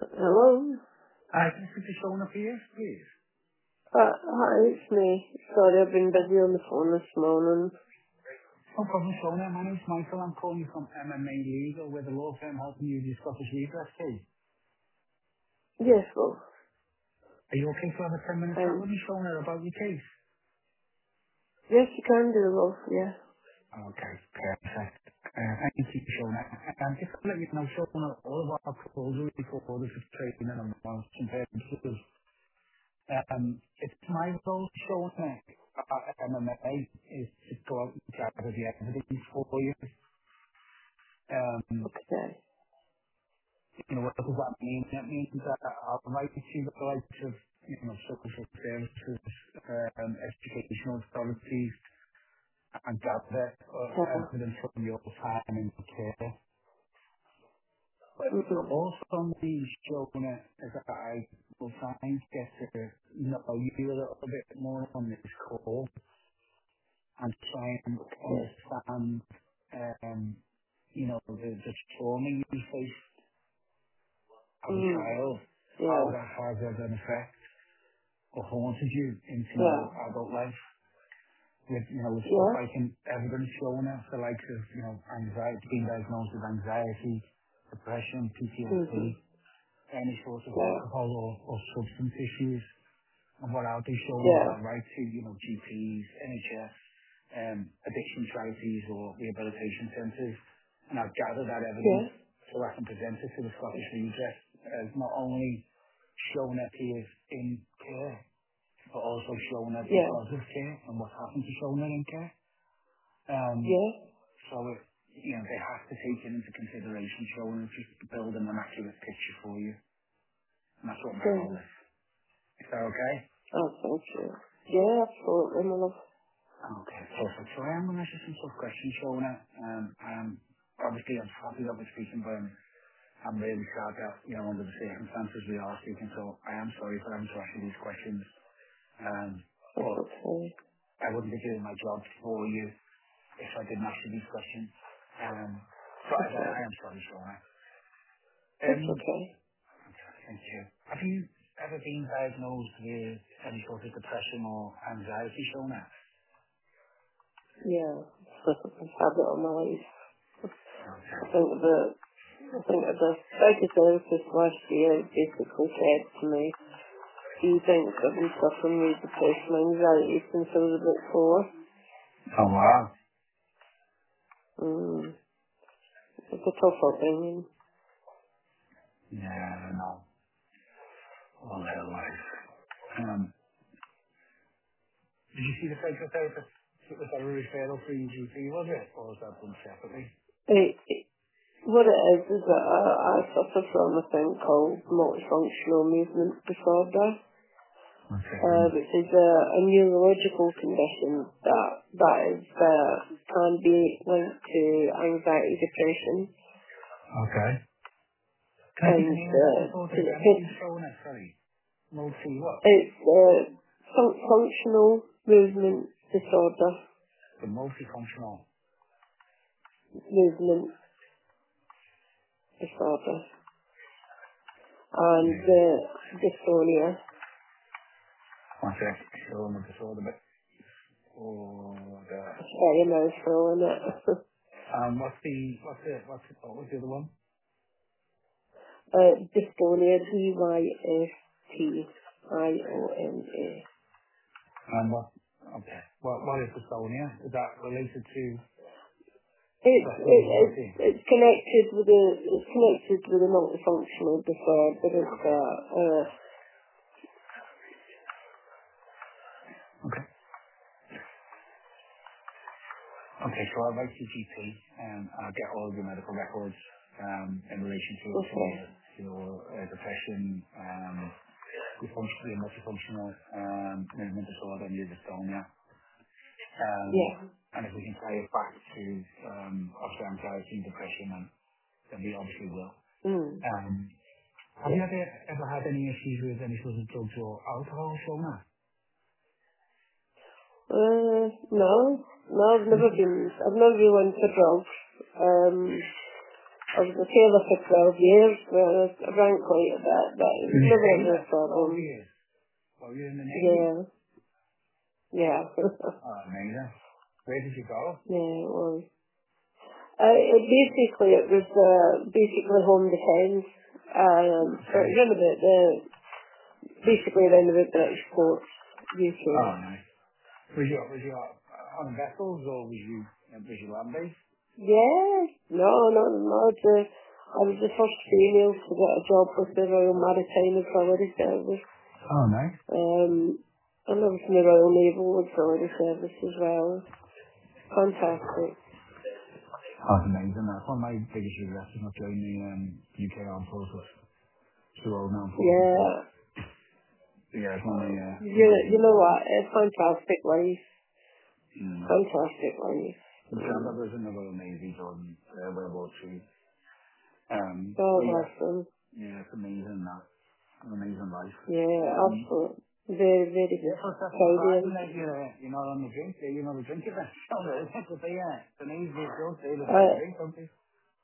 Hello? Hi, can I speak to Shona Pierce, please? Hi, it's me. Sorry, I've been busy on the phone this morning. No problem, Shona. My name's Michael. I'm calling you from MMA Legal. We're the law firm helping you with your Scottish redress case. Yes, well, Are you okay to have a 10-minute chat um, with me, Shona, about your case? yes, you can do, love, yeah. Okay, perfect. Thank you, Shona. Just to let you know, Shona, all of our proposals for this is trading and monitoring purposes. It's my role, Shona, at MMA, is to go out and gather the evidence for you. Um, Okay. what does that mean? That means that I'll write to the likes of, social services, educational authorities, and gather Yeah. evidence from your time in care. But Mm-hmm. also me showing it is that I will try and get to know you a little bit more on this call and try and Okay. understand, the trauma you faced as a Mm. child, how Yeah. that has an effect or haunted you into Yeah. your adult life with stuff Yeah? like evidence showing us the likes of, anxiety, being diagnosed with anxiety, depression, Mm-hmm. PTSD, any sort of Yeah. alcohol or substance issues. And what I'll do showing is Yeah. I'll write to, GPs, NHS, addiction charities or rehabilitation centres, and I'll gather that Yeah? evidence so I can present it to the Scottish Redress as not only showing that he is in care, but also showing that Yeah. because of care and what's happened to showing that in care. Um, Yeah? so it, they have to take it into consideration, showing it just to build an accurate picture for you. And that's what my Yeah. role is. Is that okay? Oh, thank you. Yeah, absolutely, my love. Okay, perfect. So I am going to ask you some sort of questions, Shona. Obviously I'm happy that we're speaking, but I'm really sad that, under the circumstances we are speaking, so I am sorry for having to ask you these questions. That's But okay. I wouldn't be doing my job for you if I didn't ask you these questions. So I Okay. am sorry, Shona. That's Um, okay. Thank you. Have you ever been diagnosed with any sort of depression or anxiety, Shona? Yeah. I've had it all my life. Okay. I think the psychotherapist last year basically said to me, do you think I've been suffering with depression and anxiety since I was about 4? Oh, wow. It's a tough upbringing. Yeah, no. All their life. Did you see the psychotherapist? Was that a referral for your GP, was it? Or was that done separately? What it is that I suffer from a thing called multifunctional movement disorder, One second. which is a neurological condition that is can be linked to anxiety, depression, Okay. Can you give the and name of that disorder again, please, Shona? Sorry. Multi what? it's functional movement disorder, The multifunctional. movement disorder, and Yeah. dysphonia. One sec. Shona disorder, but... Oh, It's very emotional, isn't it? what was the other one? Dysphonia, Dystionia. What, okay. What is dystonia? Is that related to stress and anxiety? It's connected with a multifunctional disorder. Okay. Okay, so I'll write to GP and I'll get all of your medical records in relation to Okay. your depression, your multifunctional movement disorder and your dystonia. Yeah. And if we can tie it back to obviously anxiety and depression, then we obviously will. Mm. Um, have you ever had any issues with any sort of drugs or alcohol, Shona? No, I've never been. I've never been into drugs. I was a tailor for 12 years, where I drank quite a bit, but it was never a problem. 12 years? Oh, you're in the Navy? Yeah. Yeah. Oh, amazing. Where did you go? Yeah, it was. It was basically home defence. So it was around about around about British ports, UK. Oh, nice. Was you on vessels or was you land-based? Yeah, no. I was the first female to get a job with the Royal Maritime Auxiliary Service. Oh, nice. And I was in the Royal Naval Auxiliary Service as well. Fantastic. Oh, it's amazing. That's one of my biggest regrets is not joining the UK Armed Forces. Too old now. Yeah. Yeah, it's one of my... You know what? It's fantastic life. Mm. Fantastic life. My grandmother was in the Royal Navy during World War II. Awesome. Yeah, it's amazing that. An amazing life. Yeah, absolutely. Very, very good. Yeah, plus that's Proud of you. like you're not on the drink, you're not a drinker then. The Navy still say the drink, don't they?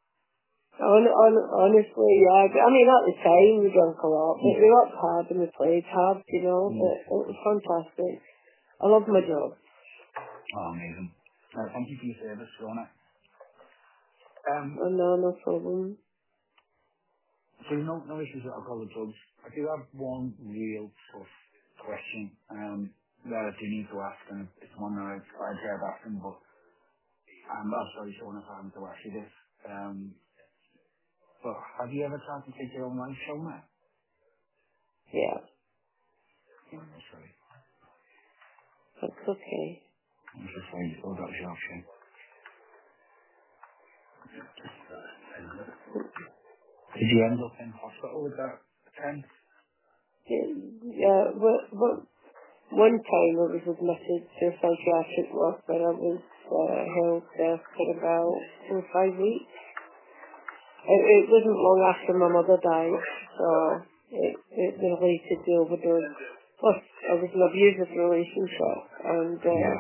Honestly, yeah. I mean, at the time we drank a lot, but we worked hard and we played hard, you know. It was fantastic. I love my job. Oh, amazing. Thank you for your service, Fiona. No problem. So no issues with alcohol or drugs. I do have one real tough question that I do need to ask, and it's one that I've heard asking, but I'm sorry, Fiona, if I haven't to ask you this. But have you ever tried to take your own life, Fiona? Yeah, Yeah, I'm sorry. that's okay. I'm so sorry you thought that was your option. Did you end up in hospital with that attempt? Yeah, but one time I was admitted to a psychiatric ward where I was held there for about 4 or 5 weeks. It wasn't long after my mother died, so it related to overdose. Plus, I was in an abusive relationship, and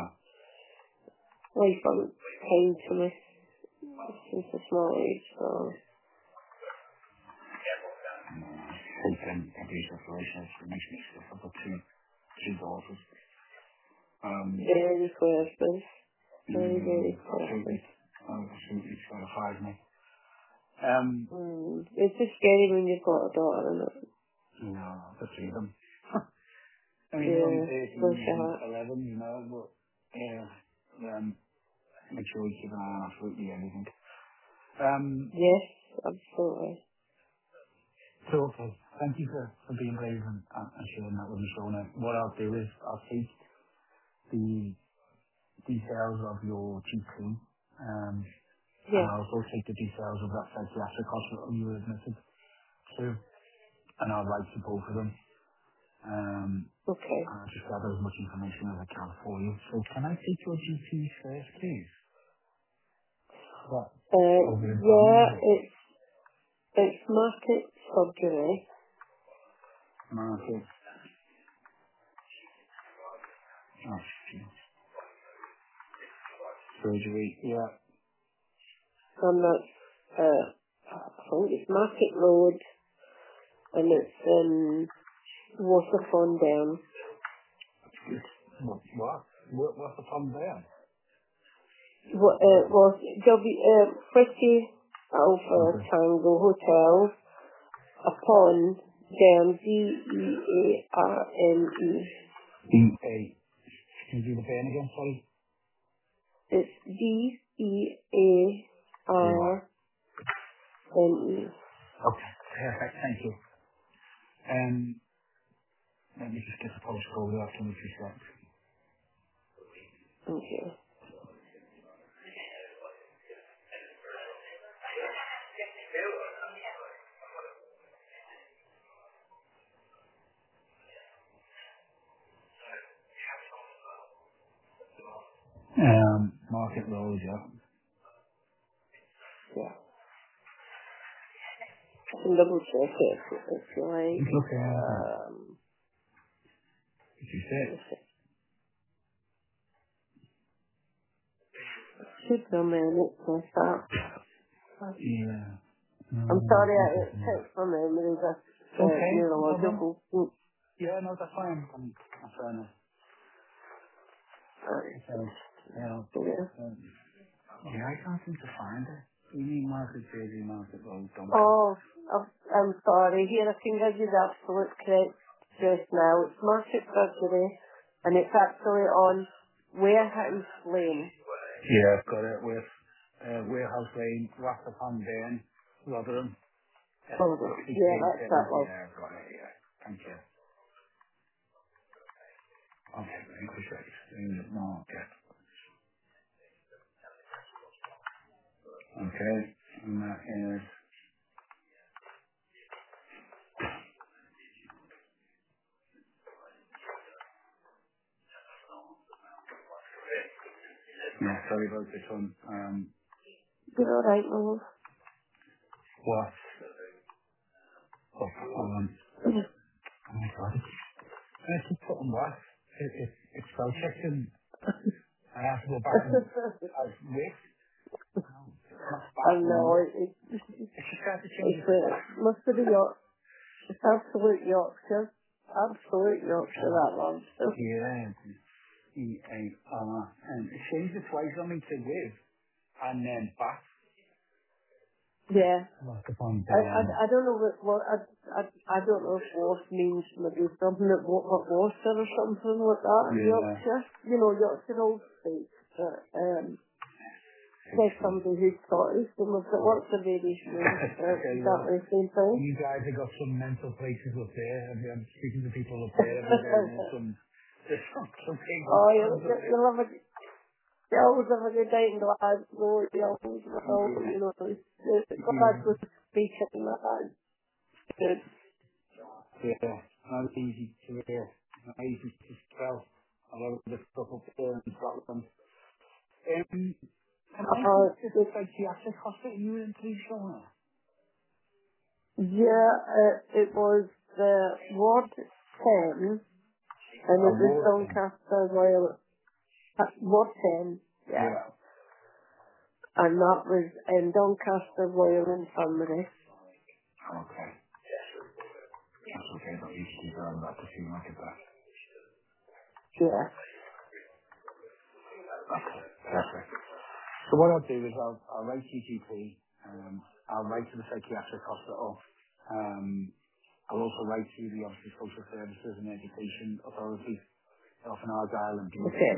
life wasn't kind to me since a small age, so... Abusive relationship, it makes me sick. I've got two daughters. Very questions. Very questions. Absolutely terrifies me. It's just scary when you've got a daughter, isn't it? No, the three of them. I mean, they're Yeah, only 13 bless your and 11, you know, but make sure we keep an eye on absolutely everything. Yes, absolutely. So, okay, thank you for being brave and sharing that with me, Shona. What I'll do is I'll take the details of your GP, and I'll also take the details of that psychiatric hospital you were admitted to, and I'll write to both of them. Okay. I'll just gather as much information as I can for you. So can I take your GP first, please? It's market surgery. Market. Oh, geez. Surgery, yeah. And that's, I think it's Market Road, and it's in Waterford. What's the problem there? Was Whiskey Alpha Tango Hotel upon Down, Dearne. D-A. Can you do the band again, sorry? It's Dearne. Okay, perfect, thank you. Let me just get the postcode after which you select. Thank you. Market Road, yeah. Yeah. I can double check it if you like. It's okay. Did you say it? Should be a minute, like that. Yeah. I'm sorry I Okay. didn't take from him. It was a Okay, no problem. neurological thing. Yeah, no, that's fine. I'm trying to. So, Yeah. yeah, I can't seem to find it. We need Market Jersey Market Road, Doncaster. Oh, I'm sorry. Here, I can give you the absolute correct address now. It's Market Surgery, and it's actually on Warehouse Lane. Yeah, I've got it with Warehouse Lane, Rathupon Burn, Rotherham. Oh, yeah, that's that one. Yeah, I've got it, yeah. Thank you. Okay, English Race, Market. Okay, and that is, yeah, sorry about this one. You're all right, love. What? Oh my god, I keep putting what? It's spell checked and I have to go back and wait. No, not I back know, number. it, It's just got to change it's it to that. must be York. It's absolute Yorkshire. Absolute Yorkshire, that one. Yeah, EAR. And it changed it twice on me to with and then back. Yeah. Like upon I don't know what I don't know if Worth means maybe something that Worcester or something like that. Yeah. Yorkshire, Yorkshire Old States. But there's somebody who's Scottish and we've got lots of variation exactly the same thing. You guys have got some mental places up there. I'm speaking to people up there every day. There's some big Oh, ones. you always have a good day in Glasgow. You always glad to speak it and that. Good. Yeah, not easy to hear, not easy to spell. A lot of the stuff up there in Scotland. And I think this psychiatric hospital you were in, please, Shona. Yeah, it was the Ward 10, and it was Doncaster Royal, Ward 10, yeah. And that was in Doncaster Royal Infirmary. Okay. That's okay, but you should go on that to see like that. Yeah. Okay, perfect. So what I'll do is I'll write CGP, I'll write to the psychiatric hospital, I'll also write to the obviously social services and education authority of an Argyll and Bute. Okay.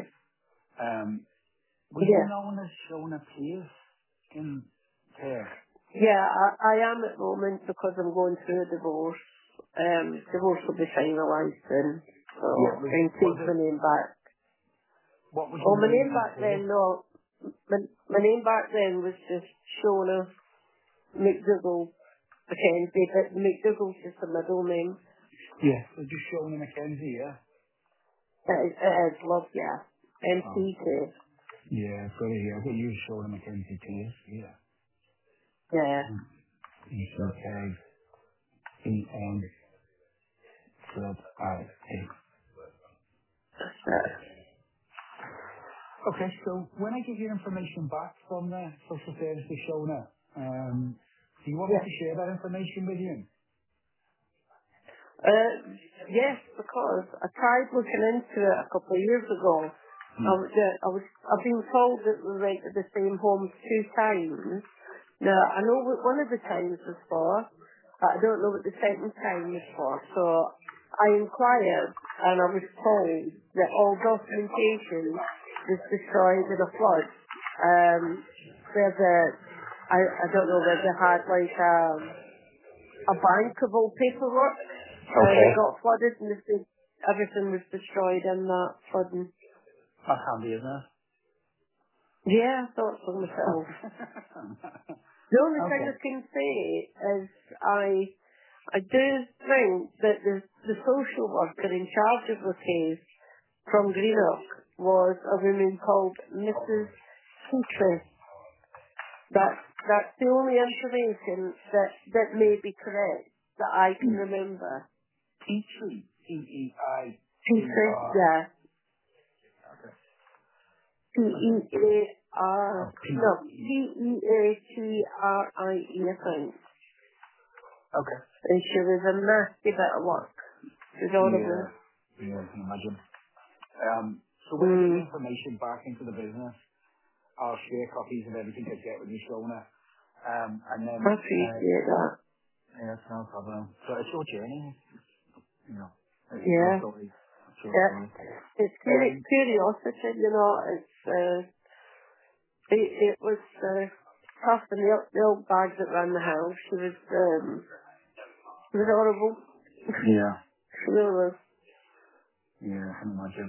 Was you known as Shona Pierce in care? Yeah, I am at the moment because I'm going through a divorce. Divorce will be finalised soon. So, and take my name back. What was my name back then, no. My name back then was just Shona McDougall Mackenzie, but McDougall's just a middle name. Yeah, so just Shona Mackenzie, yeah? It is, love, yeah. MCK. Yeah, I've got it here. I've got you Shona Mackenzie Pierce, yeah. Yeah. ECK, EN, Z-I-A. Okay, so when I give you information back from the social services Shona, do you want me to share that information with you? Yes, because I tried looking into it a couple of years ago. I've been told that we rented the same home 2 times. Now, I know what one of the times was for, but I don't know what the second time was for. So I inquired, and I was told that all documentation was destroyed in a flood. I don't know whether they had like a bank of all paperwork, and it got flooded, and everything was destroyed in that flooding. That's handy, isn't it? Yeah, I thought so myself. The only thing I can say is I do think that the social worker in charge of the case from Greenock was a woman called Mrs. Petrie. That's the only information that may be correct that I can remember. Petrie, P-E-I. Petrie, yeah. P-E-A-R, no, P-E-A-T-R-I-E, I think. Okay. And she was a nasty bit of work. It was horrible. Yeah, I can imagine. So when I get the information back into the business, I'll share copies of everything I get with you, Shona. And then... I appreciate that. Yeah, it's no problem. So it's your journey, you know. It's your Yeah. story. It's your Yeah. story. It's curiosity, you know. It was tough, and the old bag that ran the house, she was horrible. Yeah. She really was. Yeah, I can imagine.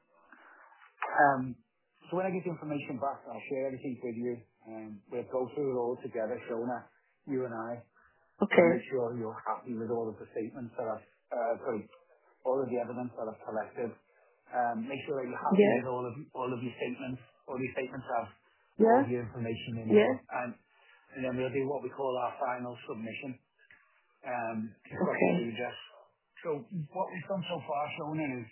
So when I get the information back, I'll share everything with you. We'll go through it all together, Shona, you and I, and Okay. make sure you're happy with all of the statements that I've, all of the evidence that I've collected. Make sure that you're happy Yeah. with all of your statements. All your statements have all Yeah. of your information in Yeah. there, and then we'll do what we call our final submission. To Scottish Okay. Redress. So what we've done so far, Shona, is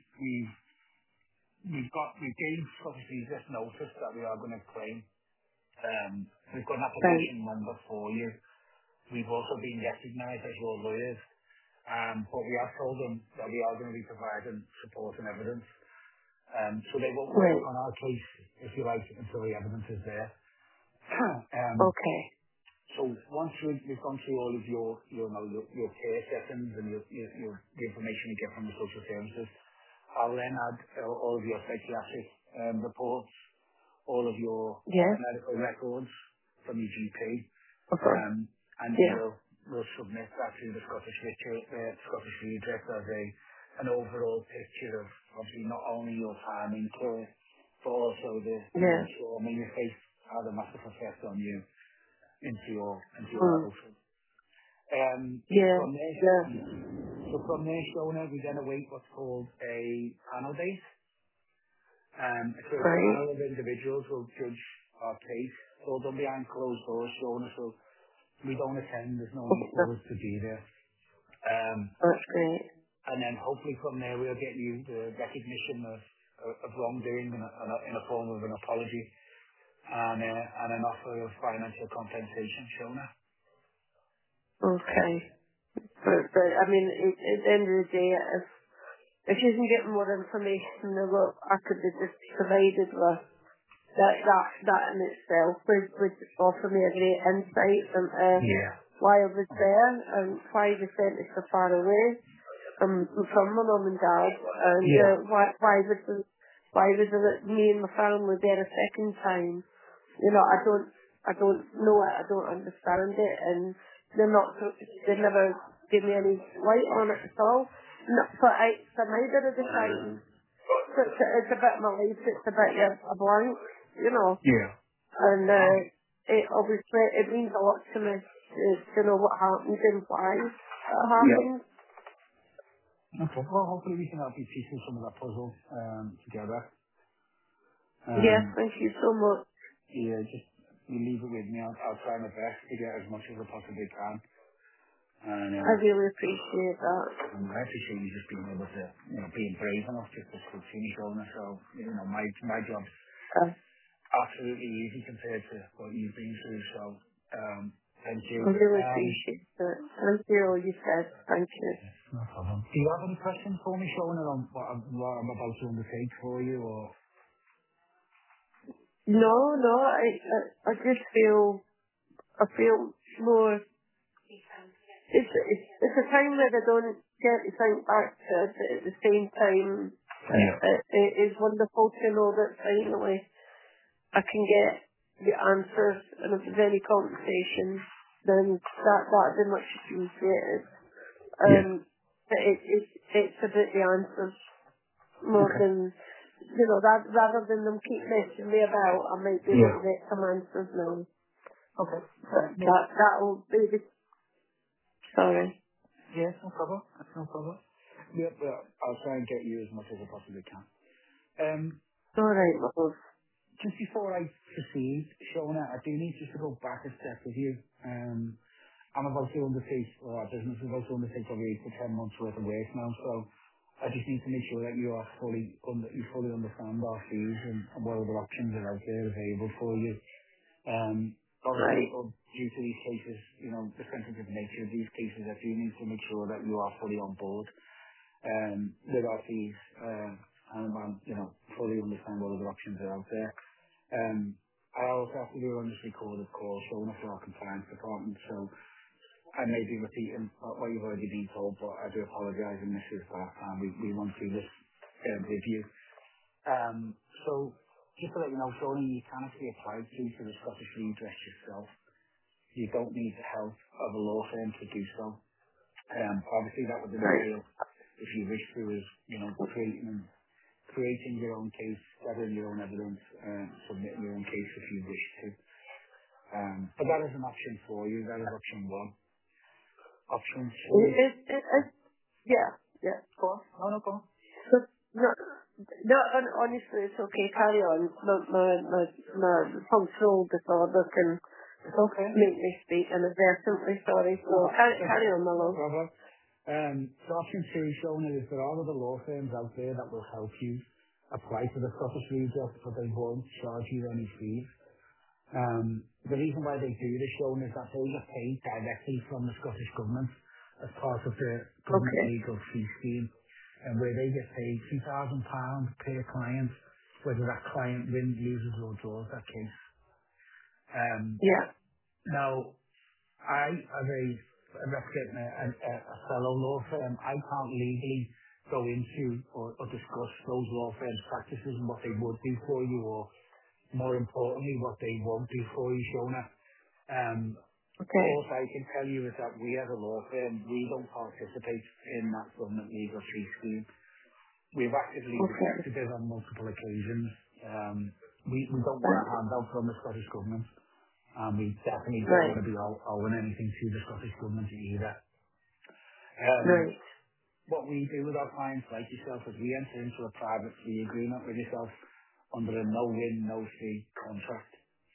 we gave Scottish Redress notice that we are going to claim. We've got an Right. application number for you. We've also been recognised as your lawyers, but we have told them that we are going to be providing support and evidence. So they won't work Right. on our case, if you like, until the evidence is there. um, Okay. so once we've gone through all of your care settings and the information you get from the social services, I'll then add all of your psychiatric reports, all of your Yeah. medical records from your GP, Okay. and then Yeah. we'll submit that to the Scottish Redress as an overall picture of obviously not only your time in care, but also the Yeah. trauma you faced had a massive effect on you into your adulthood. Yeah. From there, Yeah. from there, Shona, we then await what's called a panel date. So a Right. panel of individuals will judge our case. It's all done behind closed doors, Shona, so we don't attend. There's no need for us to be there. That's great. And then hopefully from there we'll get you the recognition of wrongdoing in a form of an apology and an offer of financial compensation, Shona. Okay. But I mean, at the end of the day, if you can get more information than what I could be just provided with, that in itself would offer me a great insight into Yeah. why I was there and why the sent us so far away from my mum and dad, and Yeah. why was me and my family there a second time. You know, I don't know it, I don't understand it, and they never give me any light on it at all. No, for neither of the time. So it's a bit of my life, it's a bit of a blank, you know. Yeah. And it obviously, it means a lot to me to know what happened and why it Yeah. happened. Okay. Well, hopefully we can help you piece some of that puzzle together. Yeah, thank you so much. Yeah, just you leave it with me. I'll try my best to get as much as I possibly can. And I really appreciate that. I appreciate you just being able to, being brave enough just to speak to me, Shona. So, my job's Uh, absolutely easy compared to what you've been through. So, thank you. I really appreciate it. Thank you all you said. Thank you. No problem. Do you have any questions for me, Shona, on what I'm about to undertake for you, or? No, I just I feel more. It's a time that I don't get to think back to it, but at the same time, Yeah. it is wonderful to know that finally I can get the answers, and if there's any compensation, then that'd be much appreciated. Yeah. But it's about the answers more Okay. than, that rather than them keep messing me about. I might be able Yeah. to get some answers now. Okay. But No. that'll be the, sorry. Yeah, no problem. That's no problem. Yeah, well, I'll try and get you as much as I possibly can. All right, my love. Just before I proceed, Shona, I do need just to go back a step with you. I'm about to undertake, or our business is about to undertake probably 8 to 10 months worth of work now, so I just need to make sure that you fully understand our fees and what other options are out there available for you. Obviously, due to these cases, the sensitive nature of these cases, I do need to make sure that you are fully on board with our fees, and fully understand what other options are out there. I also have to do on this recorded call showing up for our compliance department, so I may be repeating what you've already been told, but I do apologise, and this is the last time we run through this with you. So just to let you know, Shona, you can actually apply to the Scottish Redress yourself. You don't need the help of a law firm to do so. Obviously, that would entail, if you wish to, is creating your own case, gathering your own evidence, submitting your own case if you wish to. But that is an option for you. That is option one. Option two. Yeah. Go on. No, go on. So, honestly, it's okay. Carry on. My functional disorder can make me speak inadvertently. Sorry. So carry on, my love. So option two, Shona, is there are other law firms out there that will help you apply to the Scottish Redress, but they won't charge you any fees. The reason why they do this, Shona, is that they get paid directly from the Scottish Government as part of the government legal fee scheme, and where they get paid £2,000 per client, whether that client wins, loses or draws that case. Now, I, as a representing a fellow law firm, I can't legally go into or discuss those law firms' practices and what they would do for you, or more importantly, what they won't do for you, Shona. All I can tell you is that we as a law firm, we don't participate in that government legal fee scheme. We've actively rejected it on multiple occasions. We don't want a handout from the Scottish Government, and we definitely don't want to be owing anything to the Scottish Government either. What we do with our clients like yourself is we enter into a private fee agreement with yourself under a no-win, no-fee contract.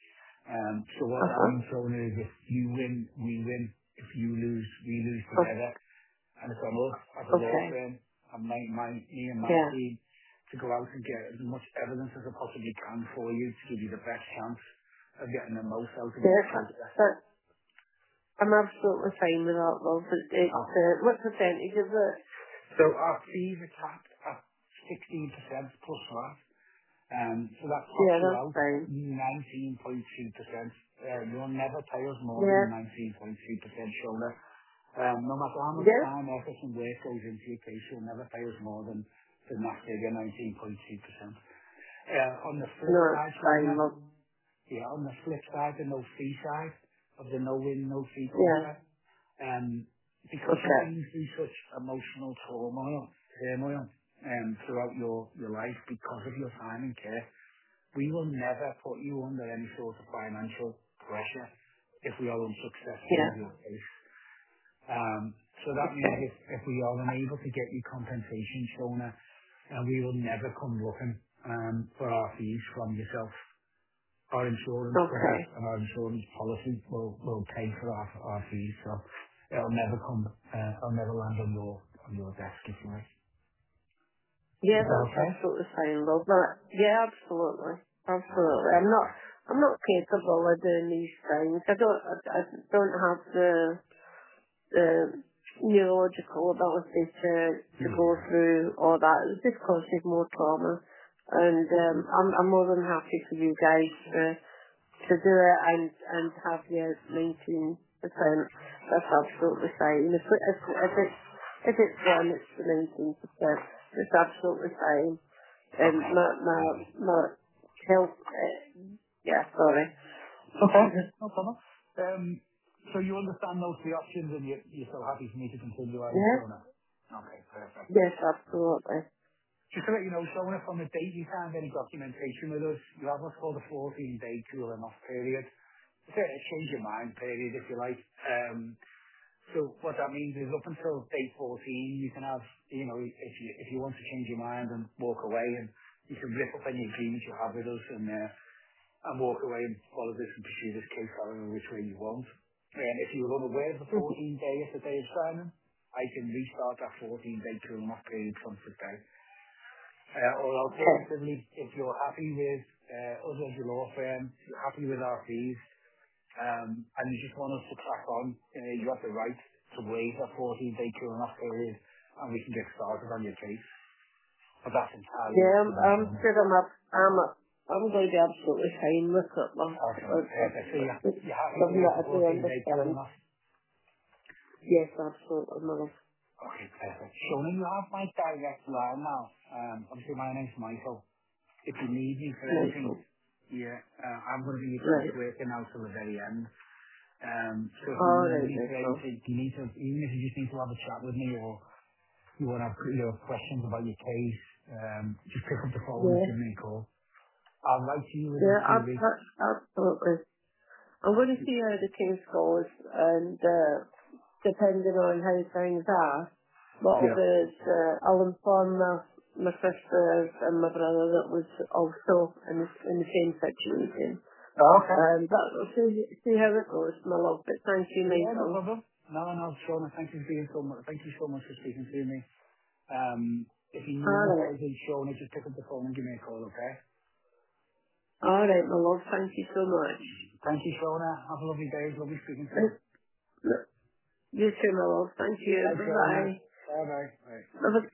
So what that means, Shona, is if you win, we win. If you lose, we lose together. And it's on us as a law firm and me and my team to go out and get as much evidence as I possibly can for you to give you the best chance of getting the most out of it. I'm absolutely fine with that, love. What percentage is it? So our fees are capped at 16% plus VAT. So that costs you out 19.2%. You'll never pay us more than 19.2%, Shona. No matter how much time, effort and work goes into your case, you'll never pay us more than that figure, 19.2%. On the flip side, Shona, on the flip side, the no-fee side of the no-win, no-fee contract, because you've been through such emotional turmoil throughout your life because of your time in care, we will never put you under any sort of financial pressure if we are unsuccessful in your case. So that means if we are unable to get you compensation, Shona, we will never come looking for our fees from yourself. Our insurance and our insurance policy will pay for our fees, so it'll never land on your desk, if you like. Yeah, that's absolutely fine, love. Yeah, absolutely. I'm not capable of doing these things. I don't have the neurological ability to go through all that. It just causes more trauma. And I'm more than happy for you guys to do it and have your 19%. That's absolutely fine. If it's one, it's the 19%. It's absolutely fine. And my health, sorry. Okay, no problem. So you understand those three options and you're so happy for me to continue on? Okay, perfect. Yes, absolutely. Just to let you know, Shona, from the date you signed any documentation with us, you have what's called a 14-day cooling off period. It's a change your mind period, if you like. So what that means is up until day 14, you can have, if you want to change your mind and walk away, and you can rip up any agreements you have with us and walk away and follow this and pursue this case however which way you want. And if you're unaware of the 14-day at the day of signing, I can restart that 14-day cooling off period from today. Or alternatively, if you're happy with us as your law firm, you're happy with our fees, and you just want us to crack on, you have the right to waive that 14-day cooling off period, and we can get started on your case. But that's entirely Yeah, up to you, I'm Shona. sure I'm going to be absolutely fine with it, love. Okay, perfect. So It's you're happy to something waive that the I do 14-day cooling understand. off? Yes, absolutely, my love. Okay, perfect. Shona, you have my direct line now. Obviously, my name's Michael. If you need me for anything, Michael. I'm going to be your Right. case worker now till the very end. So if you All need right, me for Michael. anything, you need to, even if you just need to have a chat with me or you want to have questions about your case, just pick up the phone and Yeah. give me a call. I'll write to you within Yeah, 2 weeks. absolutely. I'm going to see how the case goes, and depending on how things are, what I'll Yeah. do is I'll inform my sister and my brother that was also in the same situation. Okay. But we'll see how it goes, my love. But thank you, Yeah, no Michael. problem. No, Shona, thank you for being so much. Thank you so much for speaking to me. If you need All me for right. anything, Shona, just pick up the phone and give me a call, okay? All right, my love. Thank you so much. Thank you, Shona. Have a lovely day. Lovely speaking to you. You too, my love. Thank you. Thanks, Shona. Bye-bye. Bye-bye. Bye. Have a